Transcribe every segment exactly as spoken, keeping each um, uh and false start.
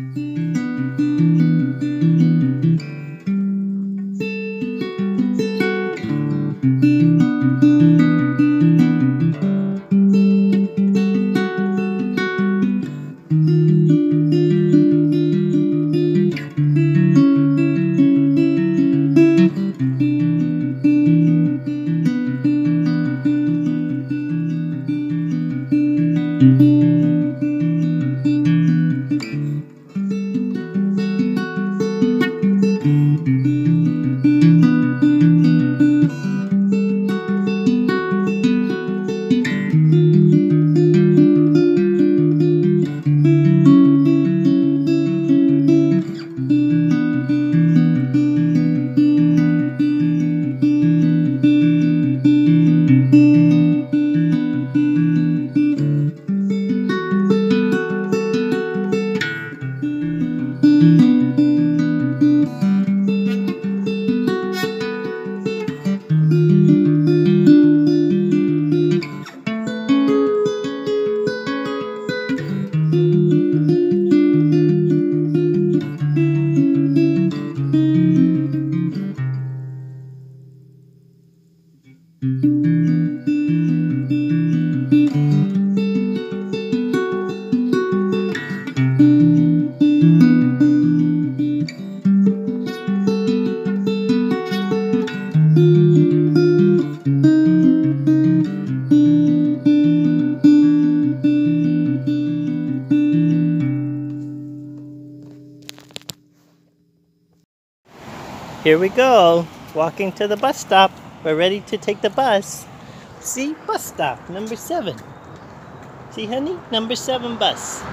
Here we go, walking to the bus stop. We're ready to take the bus. See, bus stop, number seven. See, honey, number seven bus.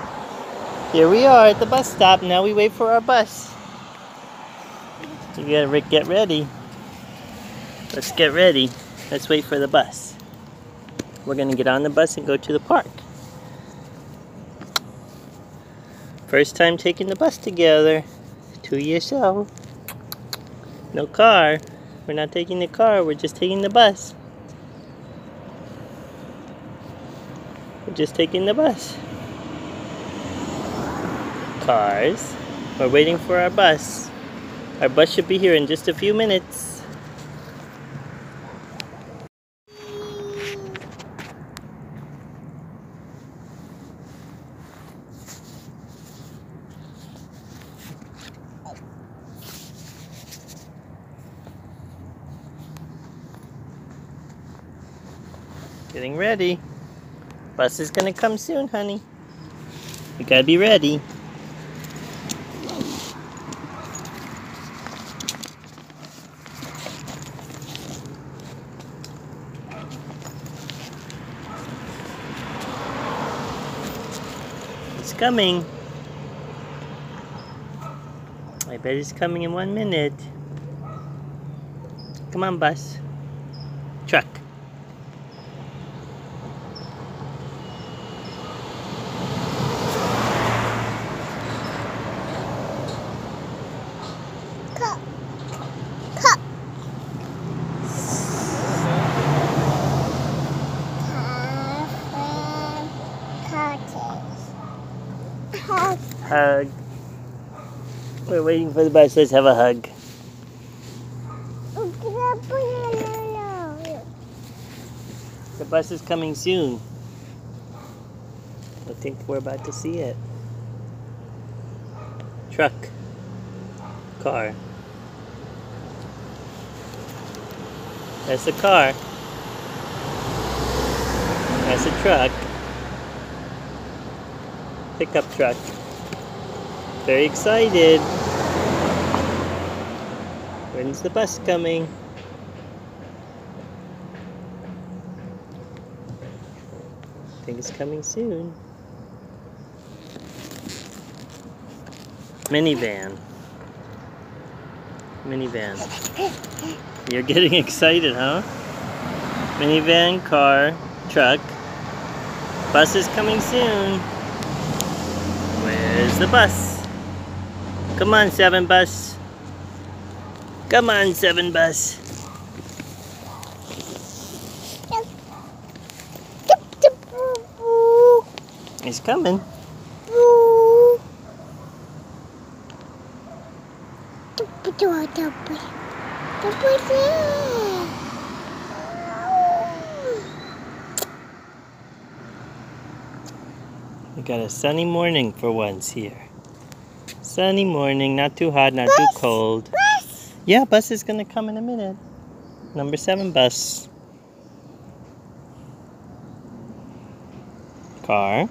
Here we are at the bus stop. Now we wait for our bus. You gotta get ready. Let's get ready. Let's wait for the bus. We're gonna get on the bus and go to the park. First time taking the bus together. To yourself. No car. We're not taking the car, we're just taking the bus. We're just taking the bus. Cars. We're waiting for our bus. Our bus should be here in just a few minutes. Getting ready. Bus is gonna come soon, honey. You gotta be ready. It's coming. I bet it's coming in one minute. Come on, bus. Truck. Hug. We're waiting for the bus. Let's have a hug. The bus is coming soon. I think we're about to see it. Truck. Car. That's a car. That's a truck. Pickup truck. Very excited. When's the bus coming? I think it's coming soon. Minivan. Minivan. You're getting excited, huh? Minivan, car, truck. Bus is coming soon. Where's the bus? Come on, seven bus. Come on, seven bus. It's coming. Itu ada apa? Apa sih? We got a sunny morning for once here. Sunny morning, not too hot, not bus, too cold. Bus. Yeah, bus is gonna come in a minute. Number seven bus. Car.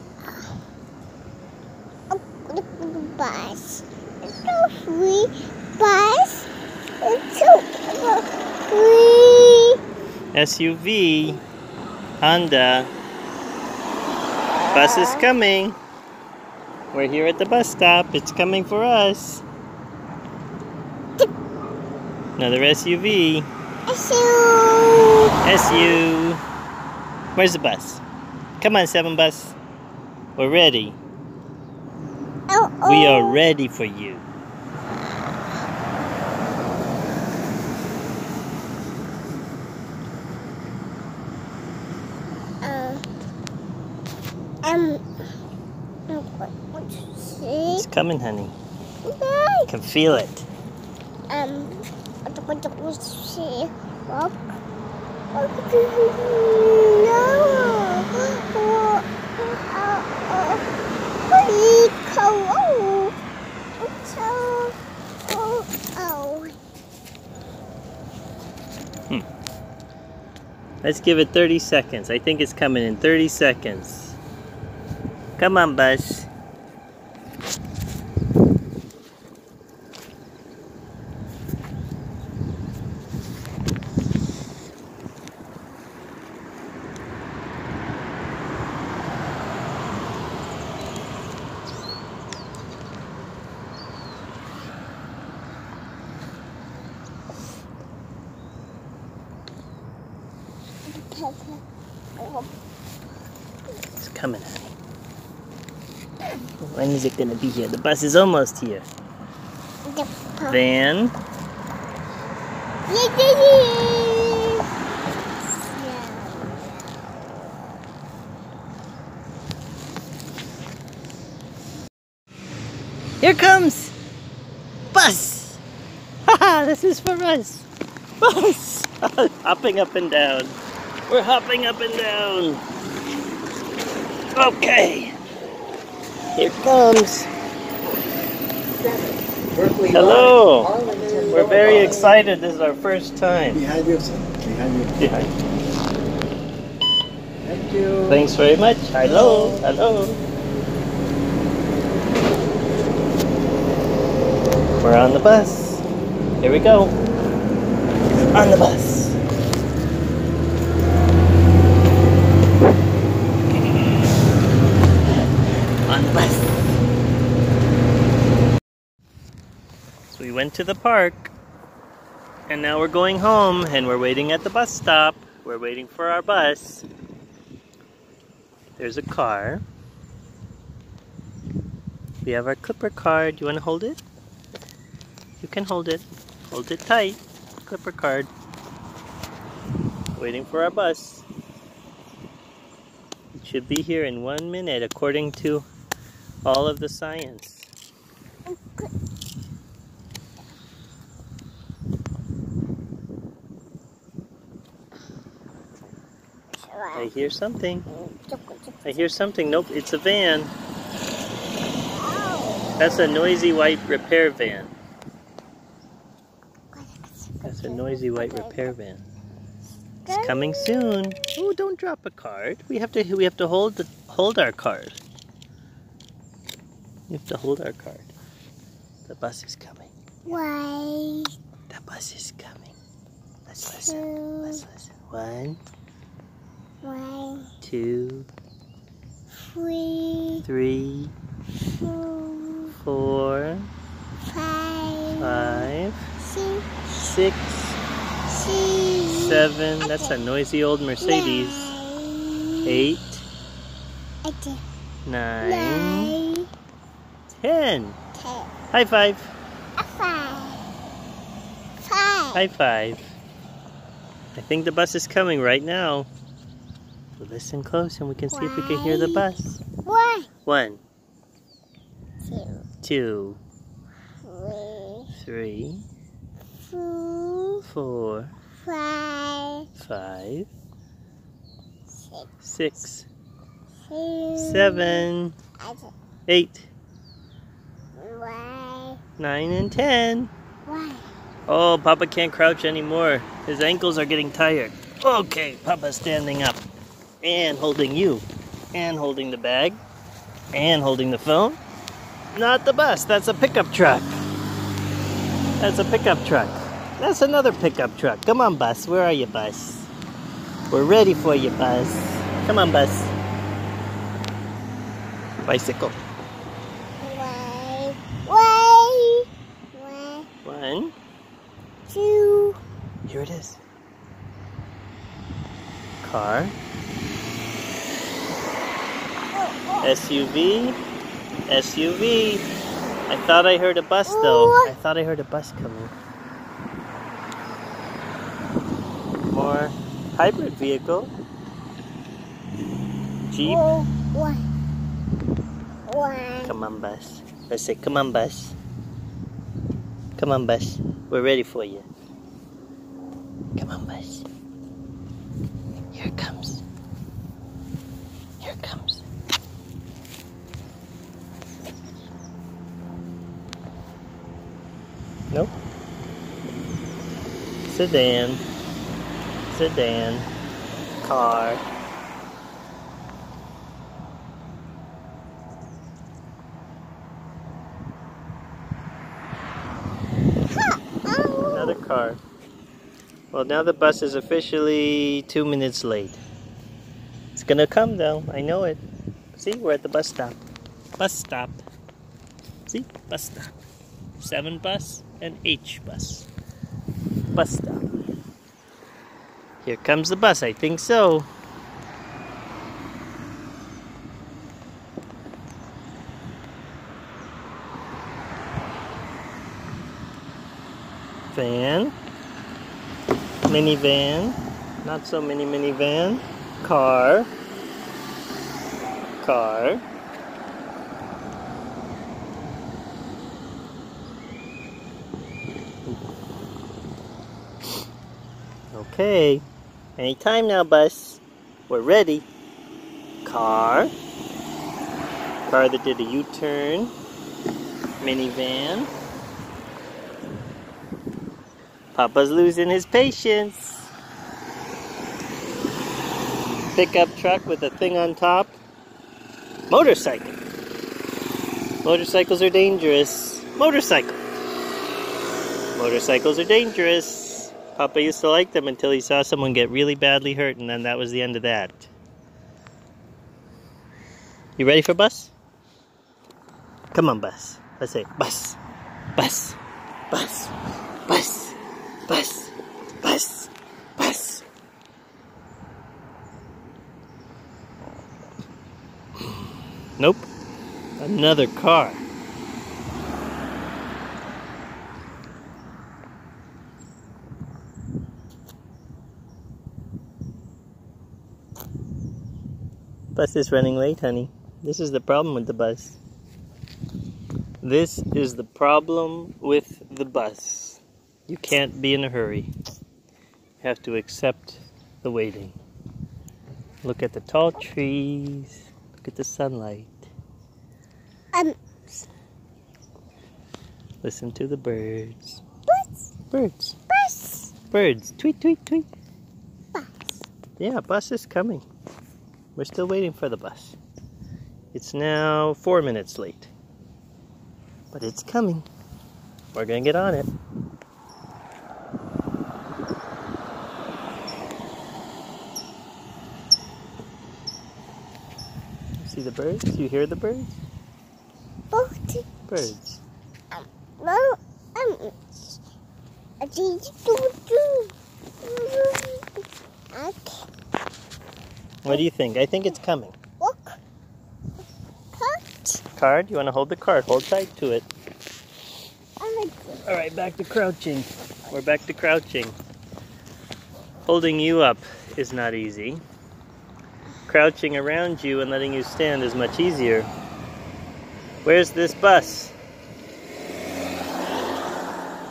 Bus. It's so free. Bus. It's so free. S U V. Honda. Bus is coming. We're here at the bus stop. It's coming for us. Another S U V. S U. S U. Where's the bus? Come on, seven bus. We're ready. Oh, oh. We are ready for you. Uh, um, what to say? It's coming, honey. Okay. I can feel it. Um, what to say? Walk. No. Hmm. Let's give it thirty seconds. I think it's coming in thirty seconds. Come on, bus. It's coming. When is it gonna be here? The bus is almost here. Van. Here comes bus. Haha, this is for us. Bus. Hopping up and down. We're hopping up and down. Okay. Here comes. Hello. We're very excited. This is our first time. Behind you, sir. Behind you. Behind. Thank you. Thanks very much. Hello. Hello. We're on the bus. Here we go. On the bus. On the bus. So we went to the park, and now we're going home, and we're waiting at the bus stop. We're waiting for our bus. There's a car. We have our Clipper card. You want to hold it? You can hold it. Hold it tight. Clipper card. Waiting for our bus. It should be here in one minute according to all of the science. I hear something. I hear something. Nope, it's a van. That's a noisy white repair van. That's a noisy white repair van. It's coming soon. Oh, don't drop a card. We have to we have to hold the hold our card. You have to hold our card. The bus is coming. Why? The bus is coming. Let's listen. Let's listen. One, One, two, three, three, four, four, five, five, six, six, six, seven. That's a noisy old Mercedes. nine, Eight, eight, nine, nine, ten. ten, High five. five, five. High five. I think the bus is coming right now. So listen close and we can see if we can hear the bus. One, One, two, two, three, three, four, four, five, five, six, six, seven, seven, eight, one, nine, and ten. one. Oh, Papa can't crouch anymore. His ankles are getting tired. Okay, Papa's standing up and holding you and holding the bag and holding the phone. Not the bus, that's a pickup truck. That's a pickup truck. That's another pickup truck. Come on, bus. Where are you, bus? We're ready for you, bus. Come on, bus. Bicycle. One, one, one, One. two, Here it is. Car. S U V. S U V. I thought I heard a bus though. I thought I heard a bus coming. More hybrid vehicle. Jeep. one, one. Come on, bus. Let's say, come on, bus. Come on, bus. We're ready for you. Come on, bus. Here it comes. Here it comes. Nope. Sedan. Sedan. Car. Another car. Well, now the bus is officially two minutes late. It's gonna come though, I know it. See, we're at the bus stop. Bus stop. See, bus stop. Seven bus and H bus. Bus stop. Here comes the bus, I think so. Van. Minivan. Not so mini minivan. Car. Car. Okay. Anytime now, bus. We're ready. Car. Car that did a U-turn. Minivan. Papa's losing his patience. Pickup truck with a thing on top. Motorcycle. Motorcycles are dangerous. Motorcycle. Motorcycles are dangerous. Papa used to like them until he saw someone get really badly hurt, and then that was the end of that. You ready for bus? Come on, bus. Let's say bus. Bus. Bus. Bus. Bus, bus, bus. Nope. Another car. Bus is running late, honey. This is the problem with the bus. This is the problem with the bus. You can't be in a hurry. You have to accept the waiting. Look at the tall trees. Look at the sunlight. Um. Listen to the birds. Bus. Birds. Bus. Birds. Tweet, tweet, tweet. Bus. Yeah, bus is coming. We're still waiting for the bus. It's now four minutes late. But it's coming. We're gonna get on it. See the birds? You hear the birds? Both. Birds. Um. No. Um. I see you. Okay. What do you think? I think it's coming. Look. Cut. Card? You want to hold the card? Hold tight to it. I All right, back to crouching. We're back to crouching. Holding you up is not easy. Crouching around you and letting you stand is much easier. Where's this bus?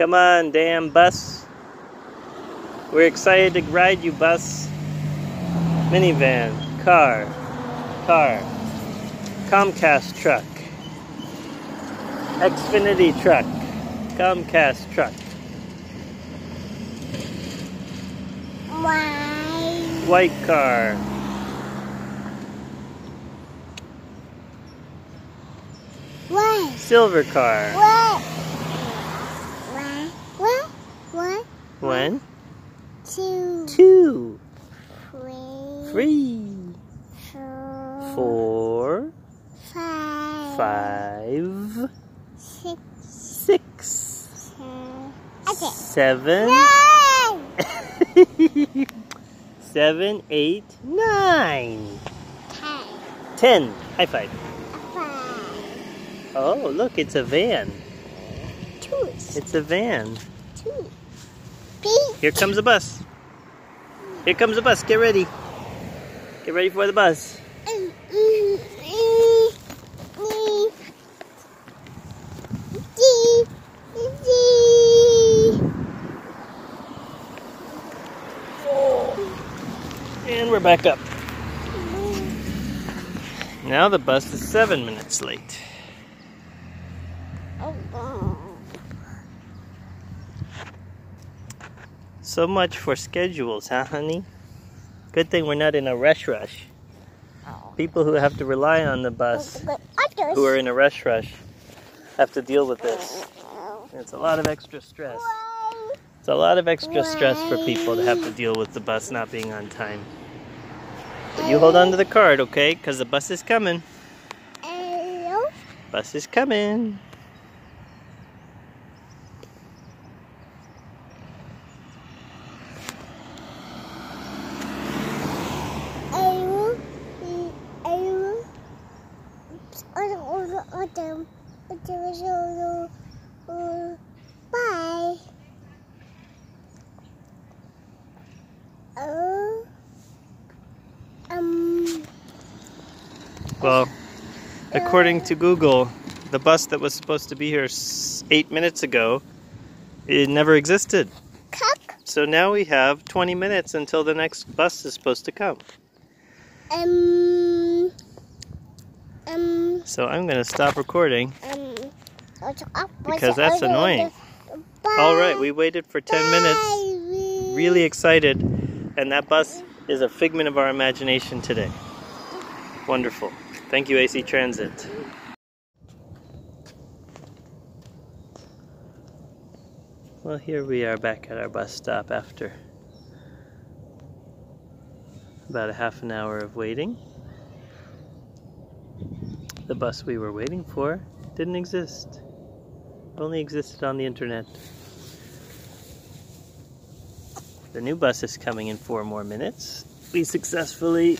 Come on, damn bus. We're excited to ride you, bus. Minivan, car, car, Comcast truck, Xfinity truck, Comcast truck, Why? white car, What? silver car. What? What? What? One, Two. two, Three. three, Four. four, Five. five, Six. six, Seven. Okay. seven, Nine. seven, eight, nine, Ten. ten. High five. Five. Oh, look, it's a van. Two. It's a van. Two. Beep. Here comes a bus. Here comes a bus. Get ready. Get ready for the bus. And we're back up. Now the bus is seven minutes late. So much for schedules, huh, honey? Good thing we're not in a rush rush. People who have to rely on the bus, who are in a rush rush, have to deal with this. It's a lot of extra stress. It's a lot of extra stress for people to have to deal with the bus not being on time. But you hold on to the card, okay? Because the bus is coming. Bus is coming. Bye. Oh. Um. Well, according to Google, the bus that was supposed to be here s- eight minutes ago, it never existed. Cup. So now we have twenty minutes until the next bus is supposed to come. Um. Um. So I'm going to stop recording Um. because that's annoying. All right, we waited for ten minutes. Really excited. And that bus is a figment of our imagination today. Wonderful. Thank you, A C Transit. Well, here we are back at our bus stop after about a half an hour of waiting. The bus we were waiting for didn't exist. It only existed on the internet. The new bus is coming in four more minutes. We successfully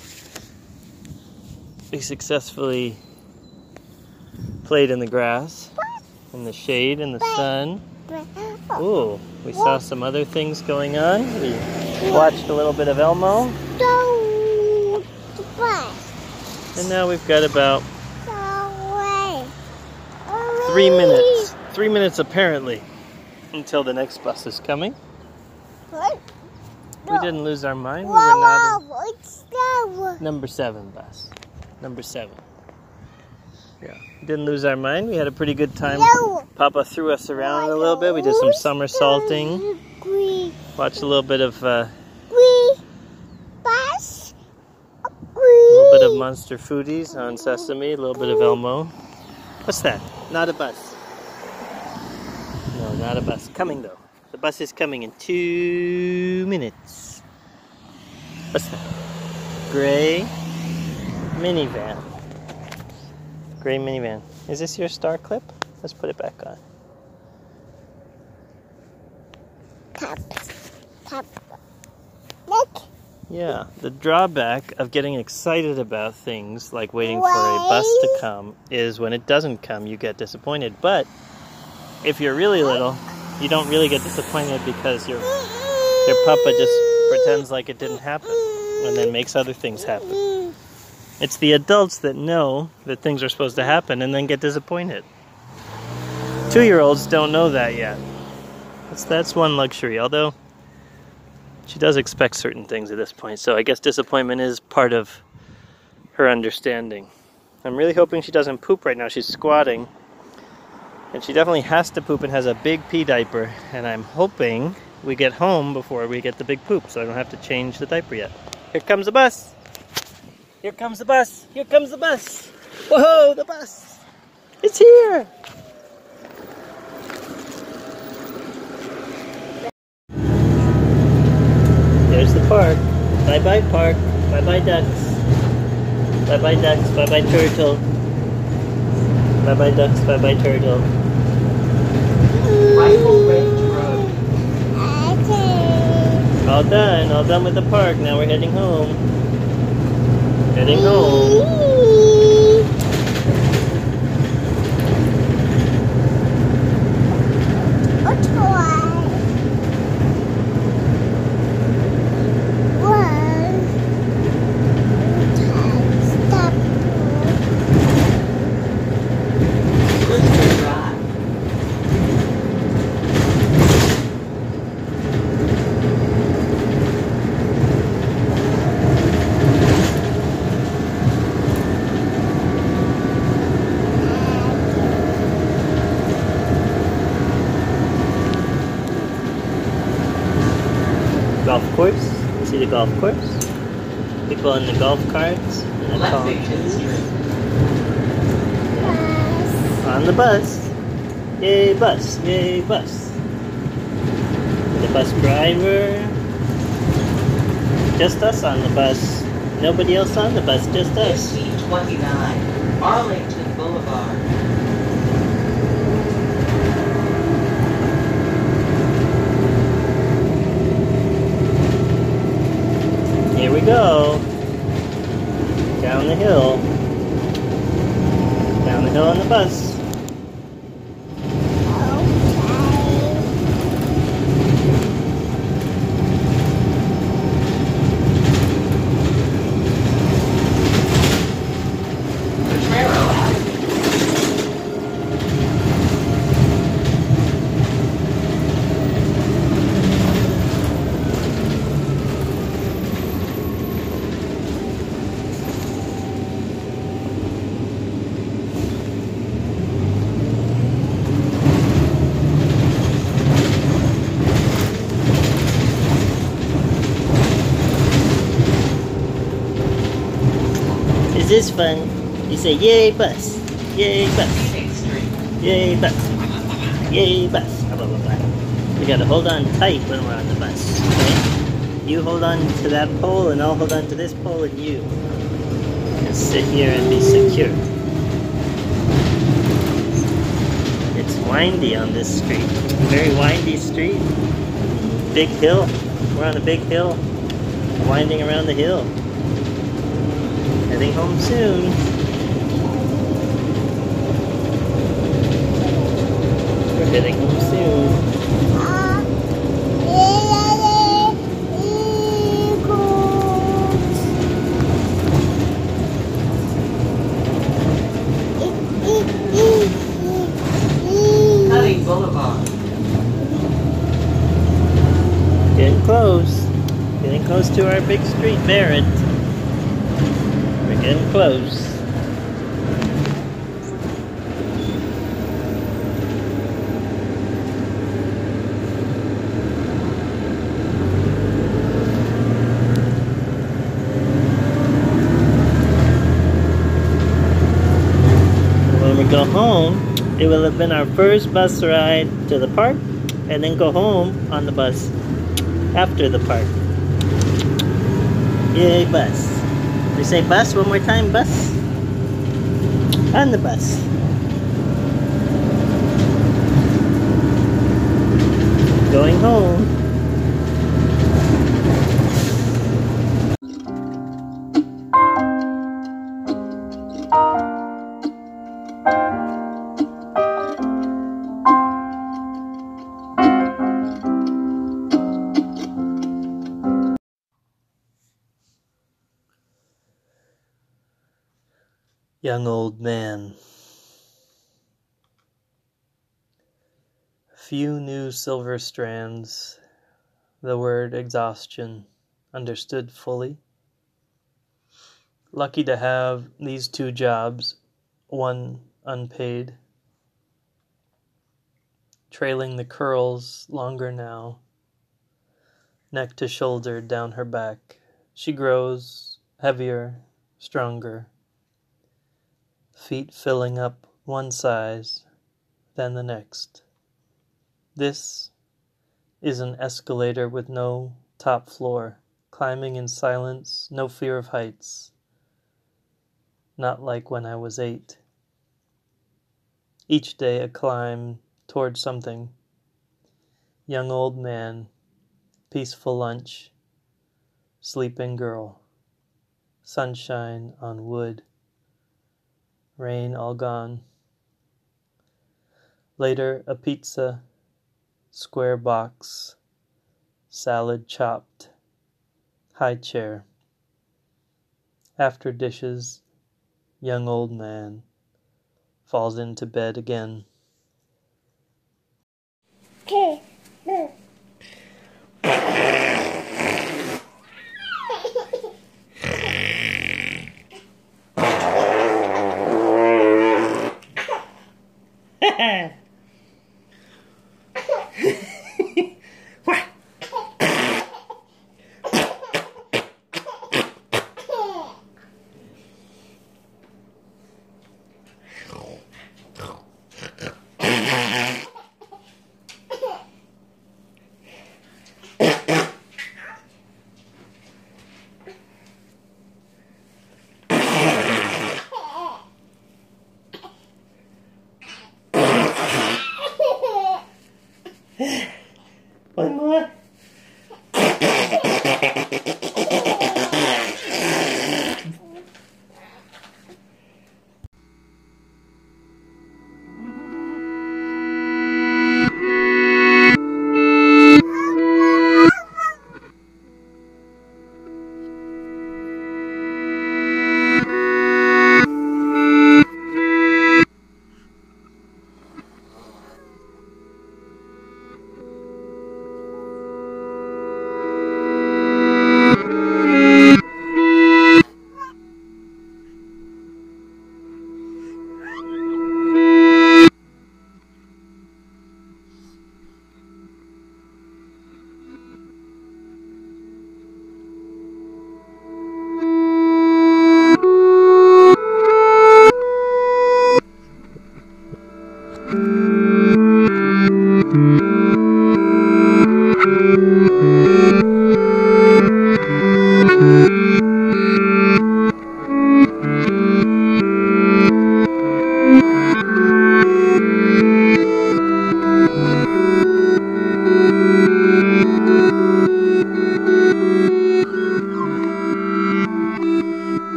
we successfully played in the grass, in the shade, in the sun. Ooh, we saw some other things going on. We watched a little bit of Elmo. Go the bus. And now we've got about Away. three minutes. Three minutes apparently until the next bus is coming. What? We didn't lose our mind. We were not in Whoa, it's slow. number seven bus. Number seven. Yeah. Didn't lose our mind. We had a pretty good time. No. Papa threw us around a little bit. We did some somersaulting. Green. Watched a little bit of uh, Green. Bus. a little bit of Monster Foodies on Sesame. A little bit of Elmo. What's that? Not a bus. No, not a bus. Coming though. The bus is coming in two minutes. What's that? Gray minivan. Gray minivan. Is this your star clip? Let's put it back on. Tap. Tap. Look. Yeah, the drawback of getting excited about things like waiting for a bus to come is when it doesn't come, you get disappointed. But if you're really little, you don't really get disappointed because your your papa just pretends like it didn't happen and then makes other things happen. It's the adults that know that things are supposed to happen and then get disappointed. Two-year-olds don't know that yet. That's, that's one luxury, although she does expect certain things at this point, so I guess disappointment is part of her understanding. I'm really hoping she doesn't poop right now. She's squatting, and she definitely has to poop and has a big pee diaper, and I'm hoping we get home before we get the big poop, so I don't have to change the diaper yet. Here comes the bus! Here comes the bus! Here comes the bus! Whoa, the bus! It's here! There's the park. Bye-bye park. Bye-bye ducks. Bye-bye ducks. Bye-bye turtle. Bye-bye ducks. Bye-bye turtle. Rifle Range Road. Okay. All done. All done with the park. Now we're heading home. Heading home. A toy. One. Stop. Good drive. Golf course. You see the golf course? People in the golf carts. And the Left car- eighteen Street. Yes. On the bus. Yay bus. Yay bus. The bus driver. Just us on the bus. Nobody else on the bus, just us. S C twenty-nine. Arlington Boulevard. Here we go. Down the hill. Down the hill on the bus. Potrero Avenue. Is this fun? You say, yay bus. Yay bus. Phoenix Street. Yay bus. Yay bus. Blah, blah, blah, blah. We gotta hold on tight when we're on the bus. Okay? You hold on to that pole and I'll hold on to this pole and you. Just sit here and be secure. It's windy on this street. Very windy street. Big hill. We're on a big hill. Winding around the hill. Heading home soon. We're heading home soon. Ah, yeah, eagles. Cutting Boulevard. Getting close. Getting close to our big street, Barrett. We're getting close. When we go home, it will have been our first bus ride to the park, and then go home on the bus after the park. Yay, bus. We say bus one more time, bus. On the bus. Going home. Young old man. Few new silver strands, the word exhaustion understood fully. Lucky to have these two jobs, one unpaid. Trailing the curls longer now, neck to shoulder down her back. She grows heavier, stronger. Feet filling up one size, then the next. This is an escalator with no top floor, climbing in silence, no fear of heights. Not like when I was eight. Each day a climb toward something. Young old man, peaceful lunch, sleeping girl, sunshine on wood, rain all gone. Later a pizza, square box, salad chopped, high chair. After dishes, young old man falls into bed again. Okay. Look. One more.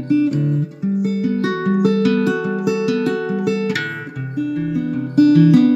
Thank you.